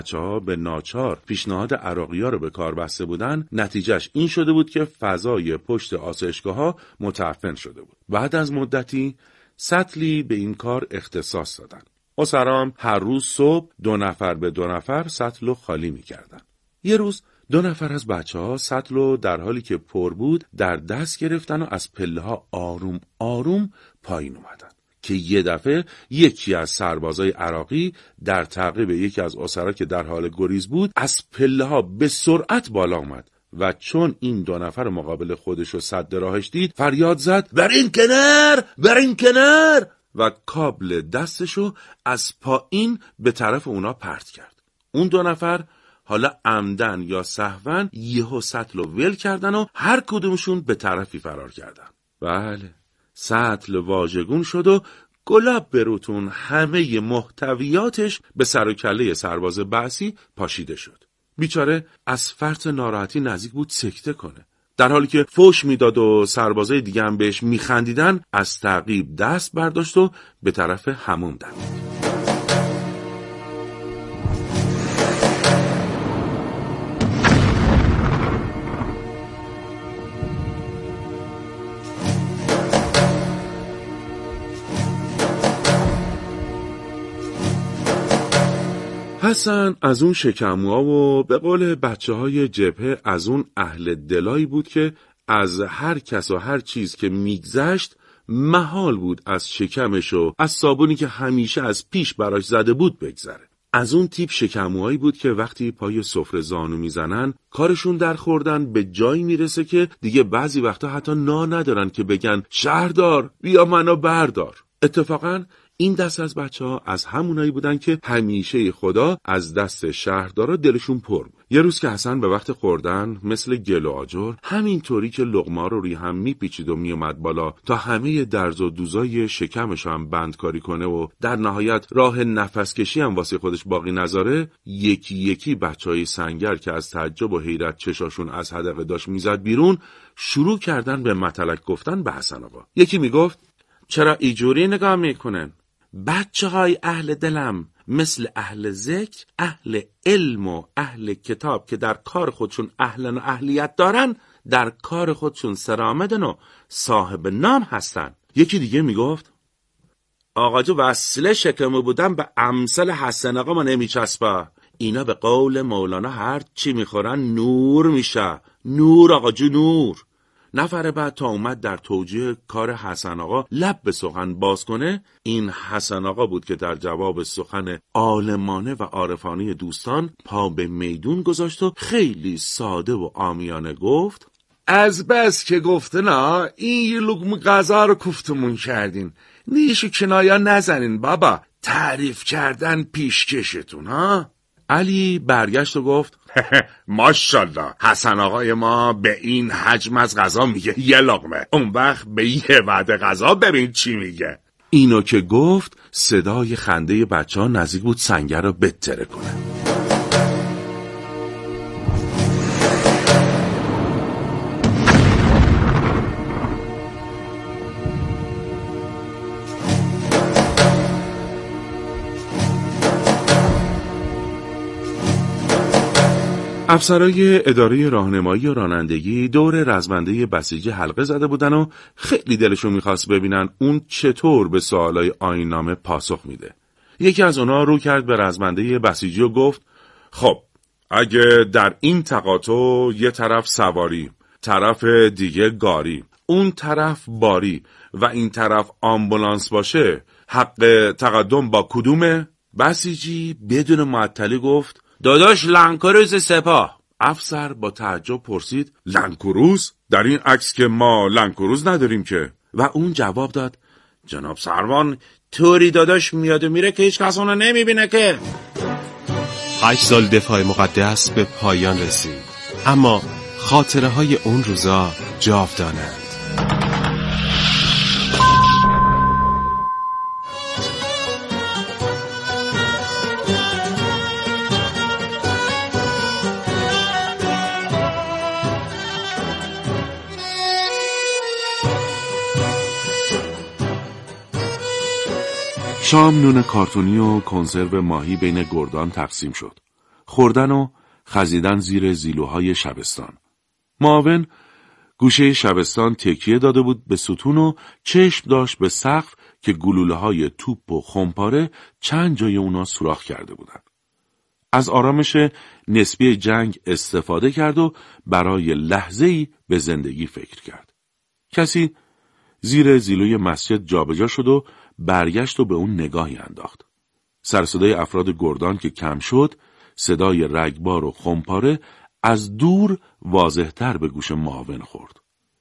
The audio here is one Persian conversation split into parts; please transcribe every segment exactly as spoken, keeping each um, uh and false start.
بچه‌ها به ناچار پیشنهاد عراقی‌ها رو به کار بسته بودن، نتیجهش این شده بود که فضای پشت آسایشگاه‌ها متعفن شده بود. بعد از مدتی سطلی به این کار اختصاص دادن. اسرام هر روز صبح دو نفر به دو نفر سطل رو خالی می‌کردن. یه روز دو نفر از بچه‌ها سطل رو در حالی که پر بود در دست گرفتن و از پله‌ها آروم آروم پایین اومدن که یه دفعه یکی از سربازای عراقی در تعقیب یکی از اسرا که در حال گریز بود از پله‌ها به سرعت بالا اومد و چون این دو نفر مقابل خودش رو سد راهش دید فریاد زد بر این کنار، بر این کنار، و کابل دستشو از پایین به طرف اونا پرت کرد. اون دو نفر حالا عمدن یا سهون یهو سطل رو ول کردن و هر کدومشون به طرفی فرار کردن. بله، سطل واژگون شد و گلاب بروتون همه محتویاتش به سر و کله سرباز بعثی پاشیده شد. بیچاره از فرط ناراحتی نزدیک بود سکته کنه. در حالی که فوش میداد و سربازای دیگه هم بهش میخندیدن از تعقیب دست برداشت و به طرف حموم دوید. حسن از اون شکموها و به قول بچه های جبهه از اون اهل دلایی بود که از هر کس و هر چیز که میگذشت محال بود از شکمش و از صابونی که همیشه از پیش براش زده بود بگذره. از اون تیپ شکموهایی بود که وقتی پای سفره زانو میزنن کارشون در خوردن به جایی میرسه که دیگه بعضی وقتا حتی نا ندارن که بگن شهردار بیا منو بردار. اتفاقاً این دست از بچه ها از همونایی بودن که همیشه خدا از دست شهردارا دلشون پر بود. یه روز که حسن به وقت خوردن مثل گل و آجر همینطوری که لقمه رو روی هم میپیچید و میومد بالا تا همه درز و دوزای شکمش هم بندکاری کنه و در نهایت راه نفس کشی هم واسه خودش باقی نذاره، یکی یکی بچهای سنگر که از تعجب و حیرت چشاشون از حدقه داشت میزد بیرون شروع کردن به متلک گفتن به حسن آقا. یکی میگفت چرا اینجوری نگاه میکنن؟ بچه های اهل دلم مثل اهل ذکر، اهل علم و اهل کتاب که در کار خودشون اهلن و اهلیت دارن در کار خودشون سرآمدن و صاحب نام هستن. یکی دیگه میگفت آقا جو وصله شکمو بودن به امثال حسن آقا ما نمیچسبه. اینا به قول مولانا هر چی میخورن نور میشه. نور آقا جو نور. نفر بعد تا اومد در توجیه کار حسن آقا لب به سخن باز کنه، این حسن آقا بود که در جواب سخن عالمانه و عارفانه دوستان پا به میدون گذاشت و خیلی ساده و عامیانه گفت از بس که گفته نه این یه لقمه غذا رو کوفتمون کردین، نیشو کنایا نزنین بابا، تعریف کردن پیشکشتون ها. علی برگشت و گفت ماشاءالله حسن آقای ما به این حجم از غذا میگه یه لقمه، اون وقت به یه وعده غذا ببین چی میگه. اینو که گفت صدای خنده بچه ها نزدیک بود سنگر رو بتره کنه. افسرای اداره راهنمایی و رانندگی دور رزمنده بسیجی حلقه زده بودن و خیلی دلشون میخواست ببینن اون چطور به سوالای آیین‌نامه پاسخ میده. یکی از اونا رو کرد به رزمنده بسیجی و گفت خب اگه در این تقاطع یه طرف سواری، طرف دیگه گاری، اون طرف باری و این طرف آمبولانس باشه، حق تقدم با کدومه؟ بسیجی بدون معطلی گفت داداش لنکروز سپاه. افسر با تعجب پرسید لنکروز؟ در این عکس که ما لنکروز نداریم که. و اون جواب داد جناب سروان طوری داداش میاد و میره که هیچ کس اونو نمیبینه که. هشت سال دفاع مقدس به پایان رسید، اما خاطره های اون روزا جاودانند. شام نون کارتونی و کنسرو ماهی بین گردان تقسیم شد. خوردن و خزیدن زیر زیلوهای شبستان. معاون گوشه شبستان تکیه داده بود به ستون و چشم داشت به سقف که گلوله‌های توپ و خمپاره چند جای اونا سوراخ کرده بودند. از آرامش نسبی جنگ استفاده کرد و برای لحظه‌ای به زندگی فکر کرد. کسی زیر زیلوی مسجد جابجا شد و برگشت و به اون نگاهی انداخت. سر صدای افراد گردان که کم شد، صدای رگبار و خمپاره از دور واضح‌تر به گوش معاون خورد.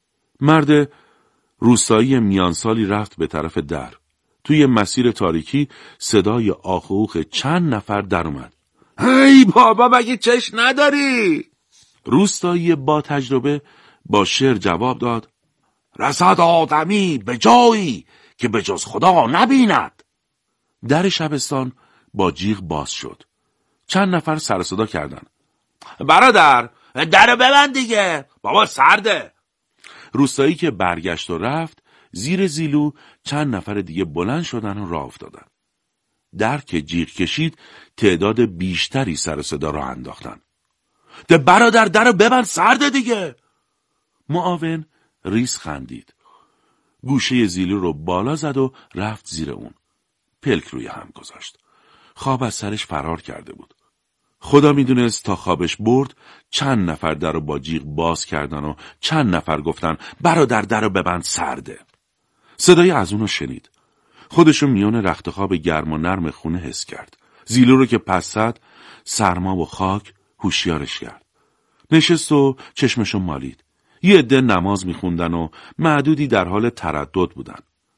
مرد روستایی میانسالی رفت به طرف در. توی مسیر تاریکی صدای آخ و اوخ چند نفر در اومد. هی بابا مگه چش نداری؟ روستایی با تجربه با شعر جواب داد: رسد آدمی به جایی که به جز خدا نبیند. در شبستان با جیغ باز شد. چند نفر سر صدا کردن: برادر درو ببند دیگه، بابا سرده. روستایی که برگشت و رفت، زیر زیلو چند نفر دیگه بلند شدن و راه افتادن. در که جیغ کشید، تعداد بیشتری سر صدا راه انداختن. ده برادر درو ببند سرده دیگه. معاون ریس خندید. گوشه زیلو رو بالا زد و رفت زیر اون. پلک روی هم گذاشت. خواب از سرش فرار کرده بود. خدا میدونست تا خوابش برد چند نفر در رو با جیغ باز کردن و چند نفر گفتن برادر در رو ببند سرده. صدای از اونو شنید. خودشو میان رخت خواب گرم و نرم خونه حس کرد. زیلو رو که پس زد، سرما و خاک هوشیارش کرد. نشست و چشمشو مالید. یه عده نماز میخوندن و معدودی در حال تردد بودن.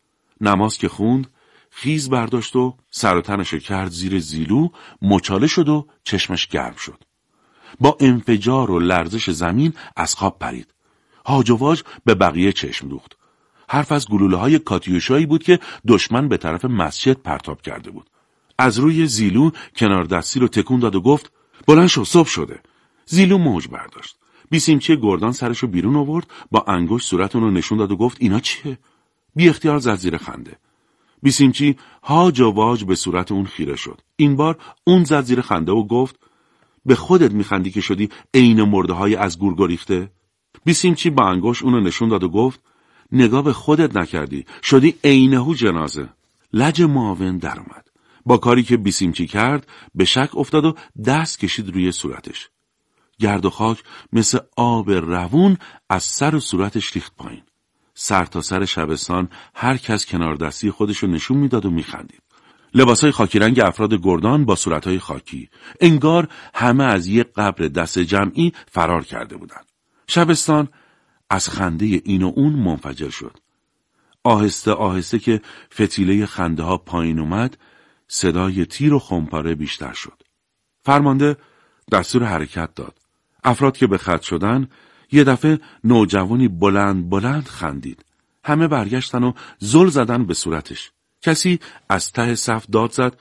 نماز که خوند، خیز برداشت و سر و تنشو کرد زیر زیلو، مچاله شد و چشمش گرم شد. با انفجار و لرزش زمین از خواب پرید. هاج و واج به بقیه چشم دوخت. حرف از گلوله‌های کاتیوشایی بود که دشمن به طرف مسجد پرتاب کرده بود. از روی زیلو کنار دستی رو تکون داد و گفت: بلند شو، صبح شده. زیلو موج برداشت. بیسیمچی گردان سرشو بیرون آورد، با انگشت صورت اون رو نشون داد و گفت: اینا چیه؟ بی اختیار زد زیر خنده. بیسیمچی هاج و واج به صورت اون خیره شد. این بار اون زد زیر خنده و گفت: به خودت میخندی که شدی عین مرده های از گور گریخته؟ بیسیمچی با انگشت اون رو نشون داد و گفت: نگاه به خودت نکردی، شدی عینهو جنازه. لج معاون در اومد. با کاری که بیسیمچی کرد به شک افتاد و دست کشید روی صورتش. گرد و خاک مثل آب روون از سر و صورتش ریخت پایین. سر تا سر شبستان هر کس کنار دستی خودشو نشون میداد و میخندید. لباسای خاکی رنگ افراد گردان با صورتهای خاکی. انگار همه از یک قبر دست جمعی فرار کرده بودند. شبستان از خنده این و اون منفجر شد. آهسته آهسته که فتیله خنده ها پایین اومد، صدای تیر و خمپاره بیشتر شد. فرمانده دستور حرکت داد. افراد که به خط شدن، یه دفعه نوجوانی بلند بلند خندید. همه برگشتن و زل زدن به صورتش. کسی از ته صف داد زد: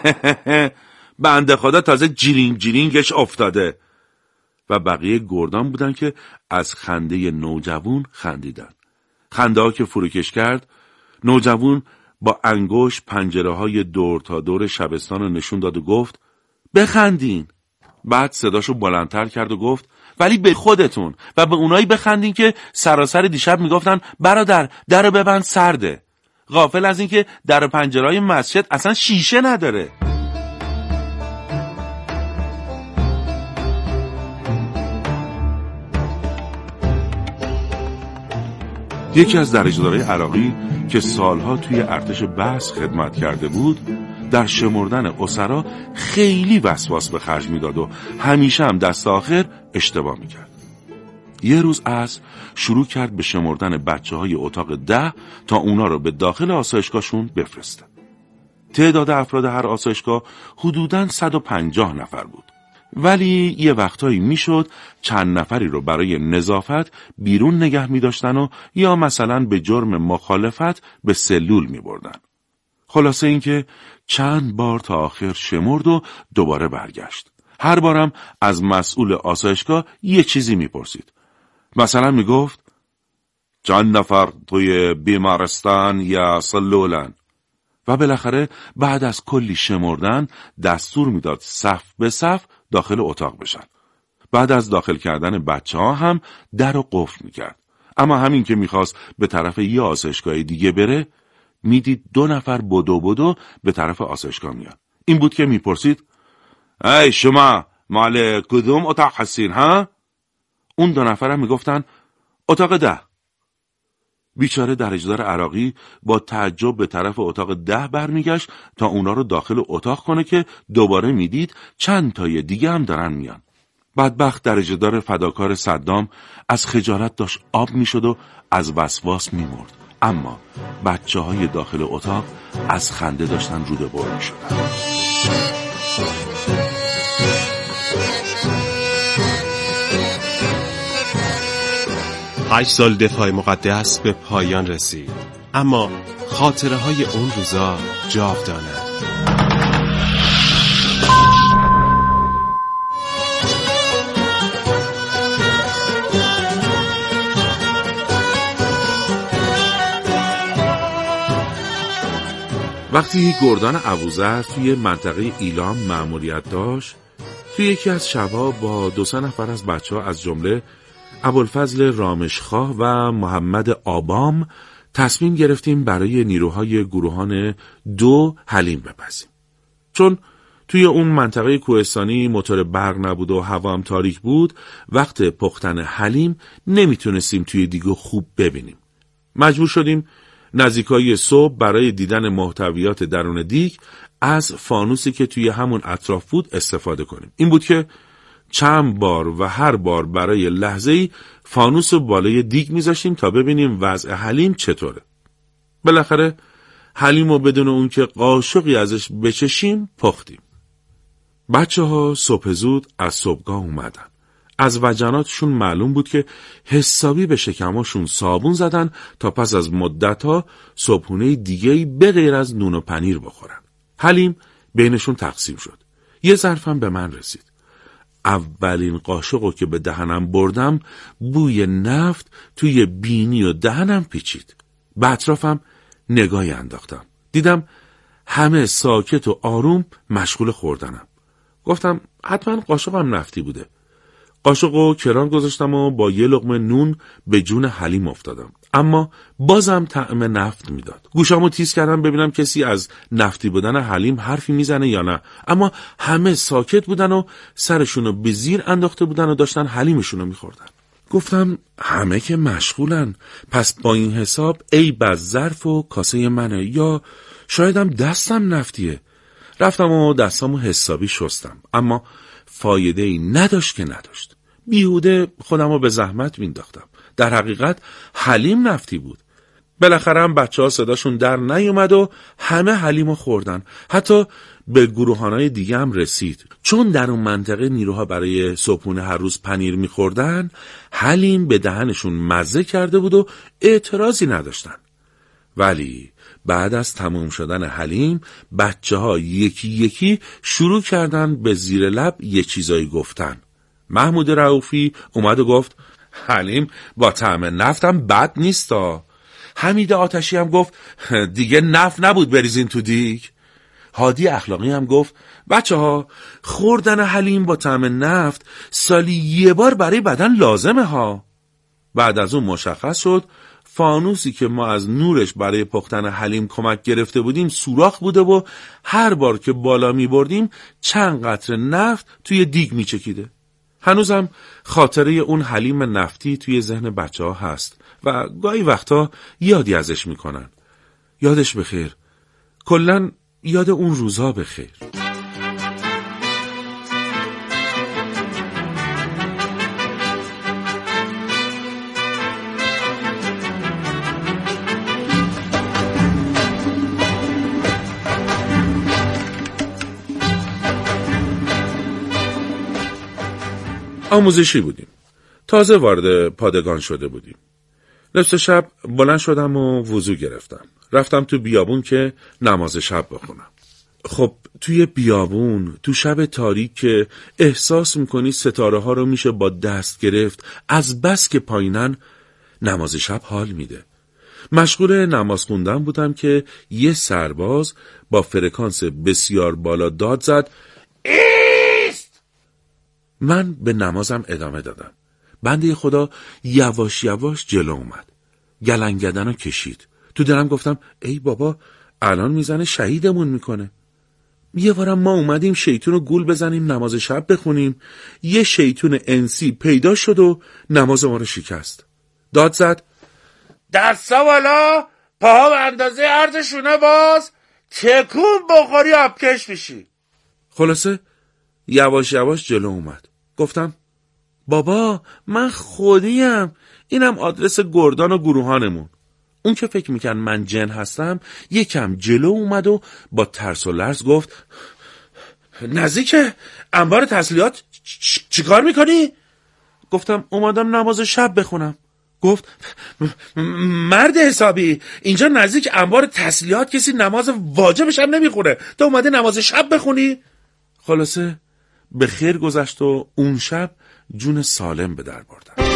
بنده خدا تازه جیرینگ جیرینگش افتاده. و بقیه گردان بودن که از خنده نوجوان خندیدن. خنده ها که فروکش کرد، نوجوان با انگشت پنجره های دور تا دور شبستان رو نشون داد و گفت: بخندین. بعد صداشو بلندتر کرد و گفت: ولی به خودتون و به اونایی بخندین که سراسر دیشب میگفتن برادر درو ببند سرده، غافل از این که در پنجرهای مسجد اصلا شیشه نداره. یکی از درجه‌دارای عراقی که سالها توی ارتش بحث خدمت کرده بود، در شمردن اسرا خیلی وسواس به خرج میداد و همیشه هم دست آخر اشتباه میکرد. یه روز عصر شروع کرد به شمردن بچه های اتاق ده تا اونا رو به داخل آسایشگاهشون بفرسته. تعداد افراد هر آسایشگاه حدوداً صد و پنجاه نفر بود. ولی یه وقتایی میشد چند نفری رو برای نظافت بیرون نگه می‌داشتن و یا مثلا به جرم مخالفت به سلول می‌بردن. خلاصه اینکه چند بار تا آخر شمرد و دوباره برگشت. هر بارم از مسئول آسایشگاه یه چیزی میپرسید. مثلا میگفت: چند نفر توی بیمارستان یا سلولن؟ و بالاخره بعد از کلی شمردن دستور میداد صف به صف داخل اتاق بشن. بعد از داخل کردن بچه ها هم در رو قفل میکرد. اما همین که میخواست به طرف یه آسایشگاه دیگه بره، میدید دو نفر بدو بدو به طرف آسایشگاه میان. این بود که میپرسید ای شما مال کدوم اتاق هستین ها؟ اون دو نفر هم میگفتن اتاق ده. بیچاره درجدار عراقی با تعجب به طرف اتاق ده برمیگشت تا اونا رو داخل اتاق کنه که دوباره میدید چند تای دیگه هم دارن میان. بدبخت درجدار فداکار صدام از خجالت داشت آب میشد و از وسواس میمرد. اما بچه های داخل اتاق از خنده داشتن روده بر میشدن. هشت سال دفاع مقدس به پایان رسید، اما خاطره های اون روزا جاودانه. وقتی گردان ابوذر توی منطقه ایلام مأموریت داشت، توی یکی از شب‌ها با دو سه نفر از بچه‌ها از جمله ابوالفضل رامشخواه و محمد آبام تصمیم گرفتیم برای نیروهای گروهان دو حلیم بپزیم. چون توی اون منطقه کوهستانی موتور برق نبود و هوا هم تاریک بود، وقت پختن حلیم نمیتونستیم توی دیگو خوب ببینیم. مجبور شدیم نزدیکای صبح برای دیدن محتویات درون دیگ از فانوسی که توی همون اطراف بود استفاده کنیم. این بود که چند بار و هر بار برای لحظه‌ای فانوس بالای دیگ میذاشتیم تا ببینیم وضع حلیم چطوره. بالاخره حلیمو بدون اون که قاشقی ازش بچشیم پختیم. بچه ها صبح زود از صبحگاه اومدن. از وجناتشون معلوم بود که حسابی به شکماشون صابون زدن تا پس از مدتها صبحونه دیگه‌ای به غیر از نون و پنیر بخورن. حلیم بینشون تقسیم شد. یه ظرفم به من رسید. اولین قاشقو که به دهنم بردم بوی نفت توی بینی و دهنم پیچید. به اطرافم نگاهی انداختم. دیدم همه ساکت و آروم مشغول خوردنم. گفتم حتما قاشقم نفتی بوده. قاشقو کران گذاشتم و با یه لقمه نون به جون حلیم افتادم. اما بازم طعم نفت میداد. گوشامو تیز کردم ببینم کسی از نفتی بودن حلیم حرفی میزنه یا نه. اما همه ساکت بودن و سرشونو به زیر انداخته بودن و داشتن حلیمشونو میخوردن. گفتم همه که مشغولن، پس با این حساب ای بز ظرف و کاسه منه، یا شایدم دستم نفتیه. رفتم و دستامو حسابی شستم، اما فایده ای نداشت که نداشت. بیهوده خودمو به زحمت مینداختم. در حقیقت حلیم نفتی بود. بالاخره هم بچه ها صداشون در نیومد و همه حلیمو خوردن. حتی به گروهانای دیگه هم رسید. چون در اون منطقه نیروها برای صبحونه هر روز پنیر میخوردن، حلیم به دهنشون مزه کرده بود و اعتراضی نداشتن. ولی بعد از تموم شدن حلیم، بچه ها یکی یکی شروع کردن به زیر لب یه چیزایی گفتن. محمود رؤوفی اومد و گفت حلیم با طعم نفتم بد نیستا. حمید آتشی هم گفت دیگه نفت نبود بریزین تو دیگ. هادی اخلاقی هم گفت بچه ها خوردن حلیم با طعم نفت سالی یه بار برای بدن لازمه ها. بعد از اون مشخص شد فانوسی که ما از نورش برای پختن حلیم کمک گرفته بودیم سوراخ بوده و هر بار که بالا می بردیم چند قطره نفت توی دیگ می چکیده. هنوزم خاطره اون حلیم نفتی توی ذهن بچه ها هست و گاهی وقتا یادی ازش می کنن. یادش بخیر. کلن یاد اون روزا بخیر. آموزشی بودیم. تازه وارد پادگان شده بودیم. نصف شب بلند شدم و وضو گرفتم. رفتم تو بیابون که نماز شب بخونم. خب توی بیابون، تو شب تاریک که احساس میکنی ستاره ها رو میشه با دست گرفت، از بس که پایینن، نماز شب حال میده. مشغول نماز خوندن بودم که یه سرباز با فرکانس بسیار بالا داد زد ایست! من به نمازم ادامه دادم. بنده خدا یواش یواش جلو اومد. گلنگدنو کشید. تو دلم گفتم ای بابا الان میزنه شهیدمون میکنه. یه بارم ما اومدیم شیطونو گول بزنیم نماز شب بخونیم، یه شیطون انسی پیدا شد و نماز ما رو شکست. داد زد دستا بالا، پاها به اندازه عرض شونه باز، تکون بخوری آبکش میشی. خلاصه یواش یواش جلو اومد. گفتم بابا من خودیم، اینم آدرس گردان و گروهانمون. اون که فکر میکن من جن هستم یکم جلو اومد و با ترس و لرز گفت نزدیک انبار تسلیحات چیکار میکنی؟ گفتم اومدم نماز شب بخونم. گفت مرد حسابی اینجا نزدیک انبار تسلیحات کسی نماز واجبش هم نمیخونه، تو اومده نماز شب بخونی؟ خلاصه به خیر گذشت و اون شب جون سالم به در بردم.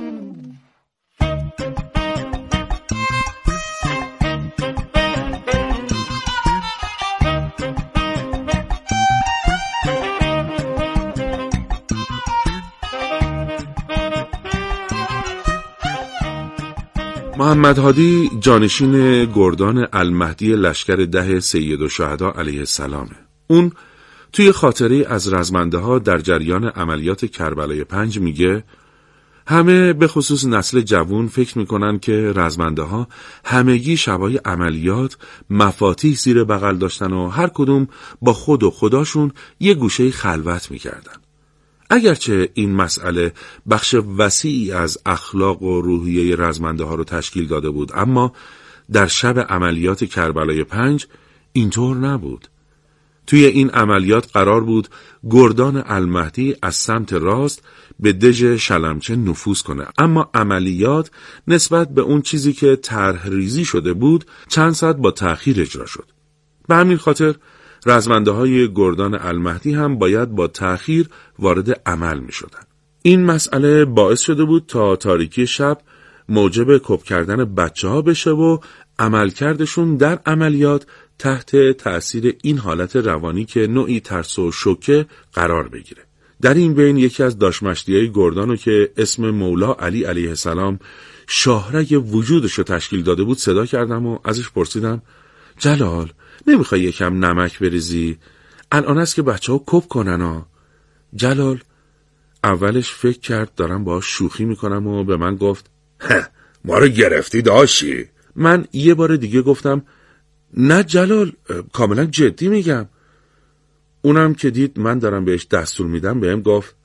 محمد هادی جانشین گردان المهدی لشکر ده سید الشهدا علیه السلامه. اون توی خاطره از رزمنده ها در جریان عملیات کربلای پنج میگه همه به خصوص نسل جوون فکر میکنن که رزمنده ها همگی شبای عملیات مفاتیح زیر بغل داشتن و هر کدوم با خود و خداشون یه گوشه خلوت میکردن. اگرچه این مسئله بخش وسیعی از اخلاق و روحیه رزمنده ها رو تشکیل داده بود، اما در شب عملیات کربلای پنج اینطور نبود. توی این عملیات قرار بود گردان المهدی از سمت راست به دژ شلمچه نفوذ کنه، اما عملیات نسبت به اون چیزی که طرح ریزی شده بود چند ساعت با تأخیر اجرا شد. به همین خاطر رزمنده های گردان المهدی هم باید با تأخیر وارد عمل می شدن. این مسئله باعث شده بود تا تاریکی شب موجب کپ کردن بچه ها بشه و عملکردشون در عملیات تحت تأثیر این حالت روانی که نوعی ترس و شوکه قرار بگیره. در این بین یکی از داشمشتیای گردانو که اسم مولا علی علیه السلام شاهرگ وجودشو تشکیل داده بود صدا کردم و ازش پرسیدم جلال نمیخوای یکم نمک بریزی؟ الان است که بچه ها کپ کنن ها. جلال اولش فکر کرد دارم باهاش شوخی میکنم و به من گفت ما رو گرفتی داشی. من یه بار دیگه گفتم نه جلال کاملا جدی میگم. اونم که دید من دارم بهش دستور میدم بهم گفت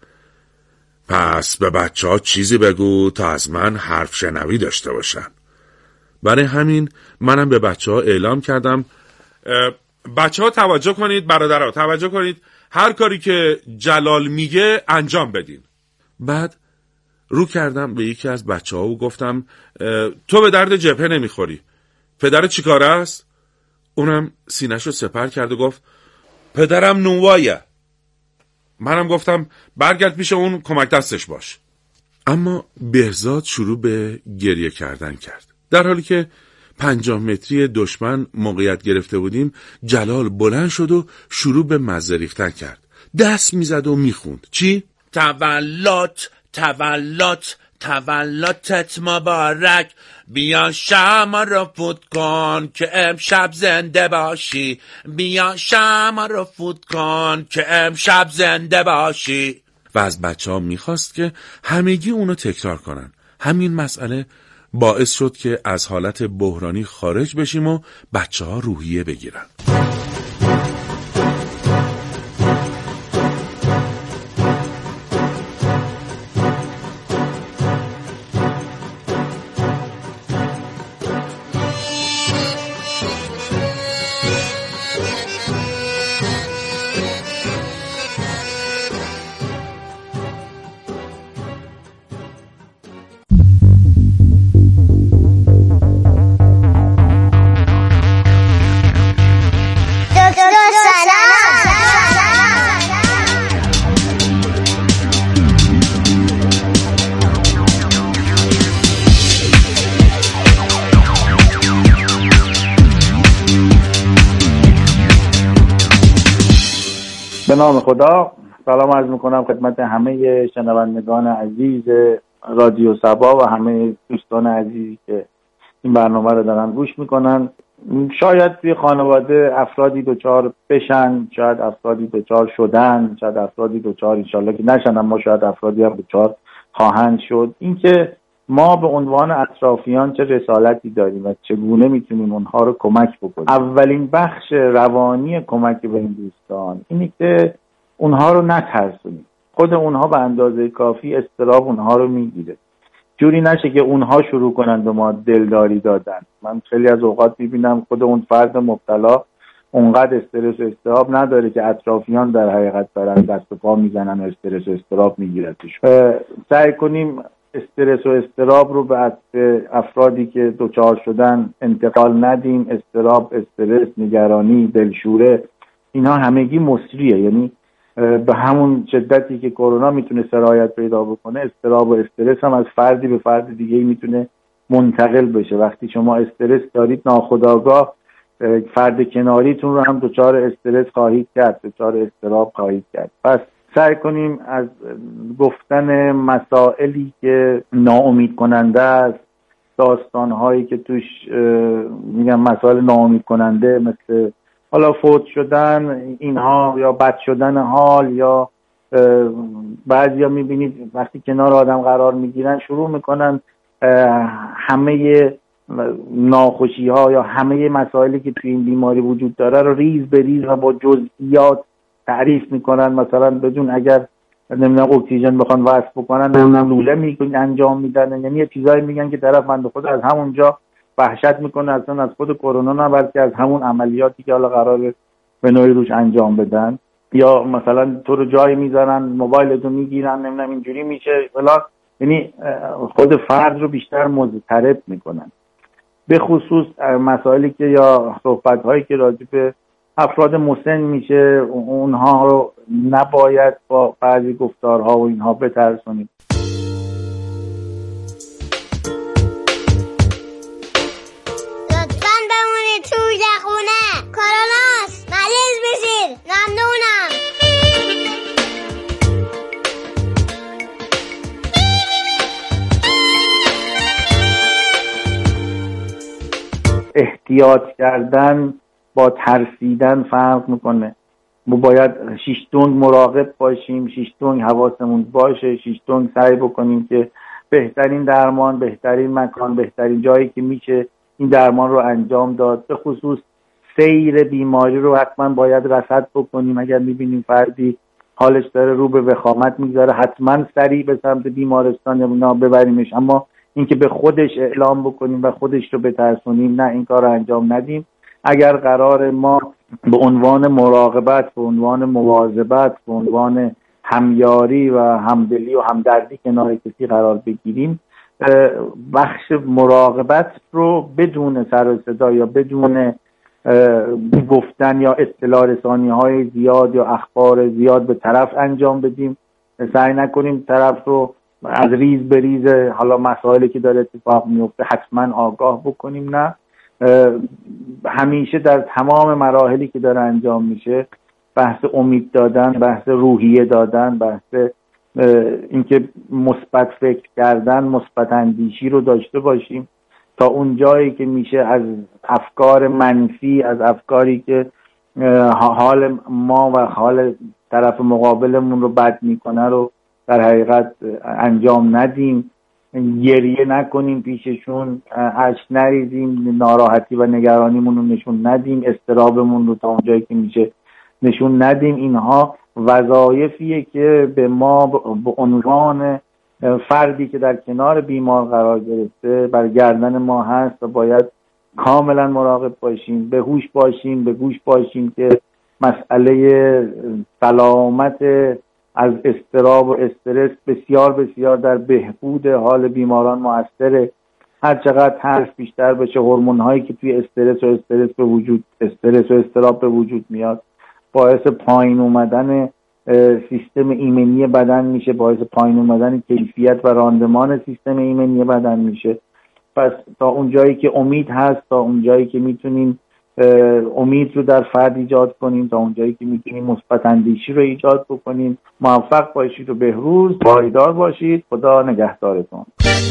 پس به بچه ها چیزی بگو تا از من حرف شنوی داشته باشن. برای همین منم به بچه ها اعلام کردم بچه ها توجه کنید، برادرها توجه کنید، هر کاری که جلال میگه انجام بدین. بعد رو کردم به یکی از بچه ها و گفتم تو به درد جبهه نمیخوری، پدر چی کاره است؟ اونم سینه‌شو سپر کرد و گفت پدرم نونوایه. منم گفتم برگرد پیش اون کمک دستش باش. اما بهزاد شروع به گریه کردن کرد. در حالی که پنجاه متری دشمن موقعیت گرفته بودیم جلال بلند شد و شروع به مزه ریختن کرد. دست میزد و میخوند چی؟ تولد تولد تولدت مبارک، بیا شمع رو فوت کن که امشب زنده باشی، بیا شمع رو فوت کن که امشب زنده باشی. و از بچه ها میخواست که همگی اونو تکرار کنن. همین مسئله باعث شد که از حالت بحرانی خارج بشیم و بچه ها روحیه بگیرن. به نام خدا. سلام عرض میکنم خدمت همه شنوندگان عزیز رادیو صبا و همه دوستان عزیزی که این برنامه رو دارن گوش میکنن. شاید توی خانواده افرادی دوچار بشن، شاید افرادی دوچار شدن، شاید افرادی دوچار انشالله که نشن، اما شاید افرادی هم دوچار خواهند شد. اینکه ما به عنوان اطرافیان چه رسالتی داریم و چگونه میتونیم اونها رو کمک بکنیم. اولین بخش روانی کمک به این دوستان اینه که اونها رو نترسونیم. خود اونها به اندازه کافی اضطراب اونها رو میگیره. جوری نشه که اونها شروع کنن به ما دلداری دادن. من خیلی از اوقات میبینم خود اون فرد مبتلا اونقدر استرس و اضطراب نداره که اطرافیان در حقیقت برن دست و پا میزنن و استرس و اضطراب میگیرتش. سعی کنیم استرس و اضطراب رو به افرادی که دچار شدن انتقال ندیم. اضطراب، استرس، نگرانی، دلشوره، اینها همگی مصریه، یعنی به همون شدتی که کرونا میتونه سرایت پیدا بکنه، اضطراب و استرس هم از فردی به فرد دیگه میتونه منتقل بشه. وقتی شما استرس دارید ناخودآگاه فرد کناریتون رو هم دچار استرس خواهید کرد، دچار اضطراب خواهید کرد. پس سعی کنیم از گفتن مسائلی که ناامید کننده است، داستانهایی که توش میگم مسائل ناامید کننده مثل حالا فوت شدن اینها یا بد شدن حال، یا بعضیا میبینید وقتی کنار آدم قرار میگیرن شروع میکنن همه ناخوشی ها یا همه مسائلی که توی این بیماری وجود داره رو ریز به ریز و با جزئیات تعریف میکنن. مثلا بدون اگر نمیدونم اکسیژن بخوان وصل بکنن نمیدونم لوله میکنن انجام میدن، یعنی یه چیزایی میگن که طرف بنده خود از همونجا وحشت میکنه، اصلا از خود کرونا نه بلکه از همون عملیاتی که حالا قراره به نوعی روش انجام بدن. یا مثلا تو رو جای میذارن، موبایلتو میگیرن، نمیدونم اینجوری میشه فلان، یعنی خود فرد رو بیشتر مضطرب میکنن. به خصوص مسائلی که یا صحبت‌هایی که راجع به افراد مسن میشه، اونها رو نباید با بعضی گفتارها و اینها بترسونیم. لطفاً بمونید توی خونه، کروناست، مریض بشید، ممنونم. احتیاط کردن با ترسیدن فرق میکنه. ما باید شیشتونگ مراقب باشیم، شیشتونگ حواسمون باشه، شیشتونگ سعی بکنیم که بهترین درمان، بهترین مکان، بهترین جایی که میشه این درمان رو انجام داد. به خصوص سیر بیماری رو حتما باید رصد بکنیم. اگر میبینیم فردی حالش داره رو به وخامت میذاره حتما سریع به سمت بیمارستان یا ببریمش. اما اینکه به خودش اعلام بکنیم و خودش رو بترسونیم، نه، این کار رو انجام ندیم. اگر قرار ما به عنوان مراقبت، به عنوان مواظبت، به عنوان همیاری و همدلی و همدردی کنار کسی قرار بگیریم، بخش مراقبت رو بدون سر و صدا یا بدون گفتن یا اطلاع رسانی های زیاد یا اخبار زیاد به طرف انجام بدیم. سعی نکنیم طرف رو از ریز به ریز حالا مسائلی که داره اتفاق میفته حتما آگاه بکنیم. نه، همیشه در تمام مراحلی که داره انجام میشه بحث امید دادن، بحث روحیه دادن، بحث اینکه مثبت فکر کردن، مثبت اندیشی رو داشته باشیم تا اون جایی که میشه از افکار منفی، از افکاری که حال ما و حال طرف مقابلمون رو بد میکنه رو در حقیقت انجام ندیم. گریه نکنیم پیششون، اشک نریزیم، ناراحتی و نگرانیمون رو نشون ندیم، اضطرابمون رو تا اونجایی که میشه نشون ندیم. اینها وظایفیه که به ما به عنوان فردی که در کنار بیمار قرار گرفته بر گردن ما هست و باید کاملا مراقب باشیم، به هوش باشیم، به گوش باشیم که مسئله سلامت از اضطراب و استرس بسیار بسیار در بهبود حال بیماران مؤثره. هر چقدر حرف بیشتر بشه، هورمون هایی که توی استرس و استرس به وجود استرس و اضطراب به وجود میاد باعث پایین اومدن سیستم ایمنی بدن میشه، باعث پایین اومدن کیفیت و راندمان سیستم ایمنی بدن میشه. پس تا اون جایی که امید هست، تا اون جایی که میتونیم امید رو در فرد ایجاد کنیم، تا اونجایی که میتونیم مثبت اندیشی رو ایجاد بکنیم. موفق باشید و بهروز پایدار باشید. خدا نگهدارتون.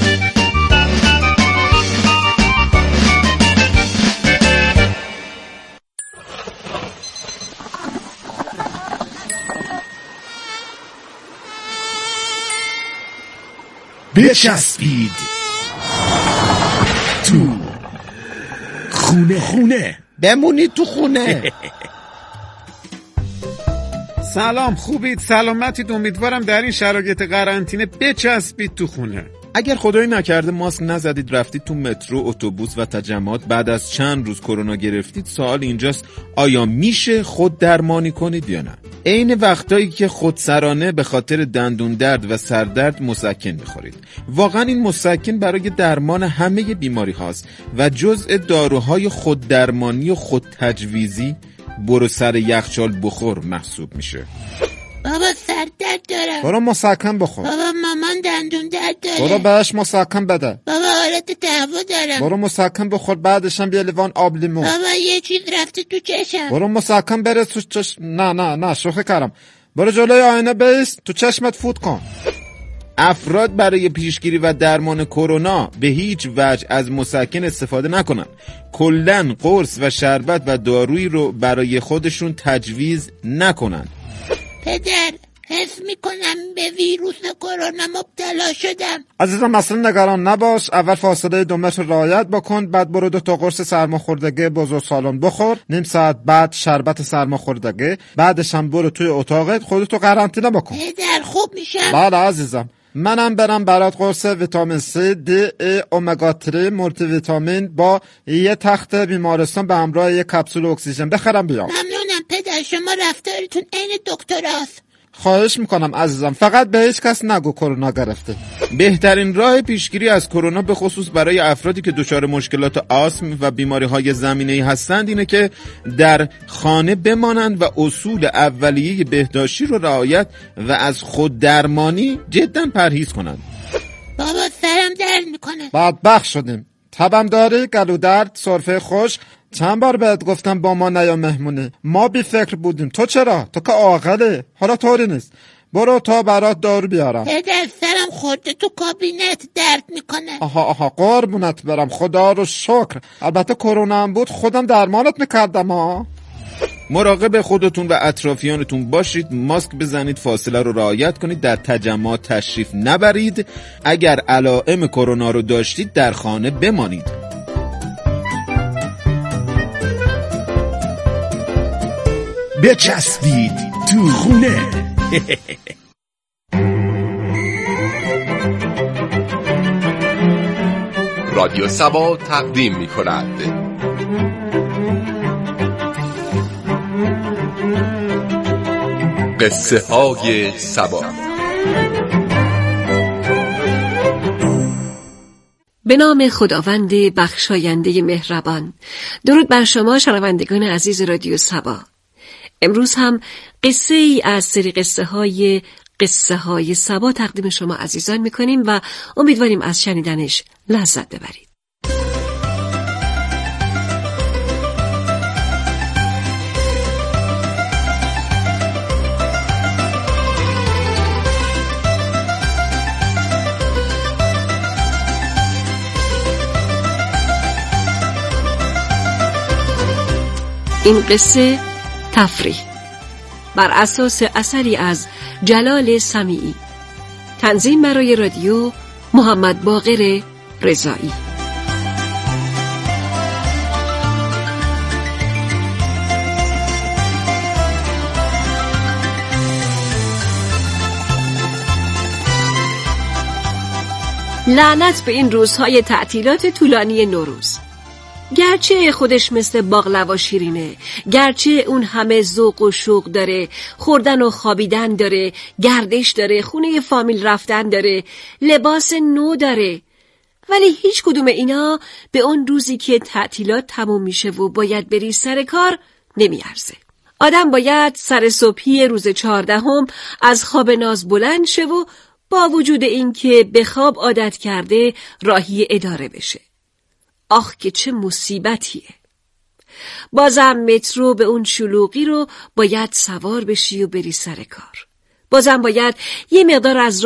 بچسبید تو خونه خونه بمونید تو خونه. سلام، خوبید؟ سلامتید؟ امیدوارم در این شرایط قرنطینه بچسبید تو خونه. اگر خدایی نکرده ماسک نزدید رفتید تو مترو، اتوبوس و تجمعات، بعد از چند روز کرونا گرفتید، سوال اینجاست آیا میشه خود درمانی کنید یا نه؟ عین وقتایی که خودسرانه به خاطر دندون درد و سردرد مسکن میخورید. واقعا این مسکن برای درمان همه بیماری هاست و جزء داروهای خود درمانی و خود تجویزی برو سر یخچال بخور محسوب میشه. بابا سردرد دارم. برو مسکن بخور. بابا مامان دندون درد داره. برو بهش مسکن بده. بابا حالت دعوا دارم. برو مسکن بخور، بعدش هم یه لیوان آب لیمو. بابا یه چیز رفته تو چشم. برو مسکن بره تو چشم. نه نه نه شوخی کردم. برو جلوی آینه بایست، تو چشمت فوت کن. افراد برای پیشگیری و درمان کرونا به هیچ وجه از مسکن استفاده نکنن. کلاً قرص و شربت و دارویی رو برای خودشون تجویز نکنن. پدر، حس میکنم به ویروس کرونا مبتلا شدم. عزیزم اصلا نگران نباش. اول فاصله دو متر رعایت بکن، بعد برو دو تا قرص سرماخوردگی بزرگ سالن بخور، نیم ساعت بعد شربت سرماخوردگی، بعدش هم برو توی اتاقت خودتو قرنطینه بکن. پدر خوب میشم؟ بله عزیزم. منم برم برات قرص ویتامین سی، دی، ای، اومگا سه، مولتی ویتامین با یه تخت بیمارستان به همراه یه کپسول اکسیژن بخرم بیام. ممنونم پدر، شما رفتارتون عین دکتراست. خواهش میکنم عزیزم، فقط به هیچ کس نگو کرونا گرفته. بهترین راه پیشگیری از کرونا به خصوص برای افرادی که دچار مشکلات آسم و بیماری‌های زمینه‌ای هستند اینه که در خانه بمانند و اصول اولیه بهداشتی رو رعایت و از خود درمانی جدا پرهیز کنند. بابا سرم درد میکنه. بدبخت شدیم. تبم داری، گلو درد، سرفه خوش. چند بار بهت گفتم با ما نیا مهمونی. ما بی فکر بودیم. تو چرا؟ تو که عاقلی. حالا طوری نیست. برو تا برات دارو بیارم. پدر سرم خورده تو کابینت درد میکنه. آها آها قربونت برم، خدا رو شکر. البته کرونا هم بود خودم درمانت میکردم ها. مراقب خودتون و اطرافیانتون باشید، ماسک بزنید، فاصله رو رعایت کنید، در تجمعات تشریف نبرید. اگر علائم کرونا رو داشتید در خانه بمانید. بچسبید تو خونه. رادیو سبا تقدیم می کند قصه های سبا. به نام خداوند بخشاینده مهربان. درود بر شما شنوندگان عزیز رادیو سبا. امروز هم قصه ای از سری قصه های قصه های سبا تقدیم شما عزیزان میکنیم و امیدواریم از شنیدنش لذت ببرید. این قصه تفریح بر اساس اثری از جلال سمیعی، تنظیم برای رادیو محمد باقر رضایی. لعنت به این روزهای تعطیلات طولانی نوروز. گرچه خودش مثل باقلوا شیرینه، گرچه اون همه ذوق و شوق داره، خوردن و خوابیدن داره، گردش داره، خونه فامیل رفتن داره، لباس نو داره، ولی هیچ کدوم اینا به اون روزی که تعطیلات تموم میشه و باید بری سر کار نمیارزه. آدم باید سر صبحی روز چهاردهم از خواب ناز بلند شه و با وجود این که به خواب عادت کرده راهی اداره بشه. آخ که چه مصیبتیه. بازم مترو به اون شلوغی رو باید سوار بشی و بری سر کار. بازم باید یه مقدار از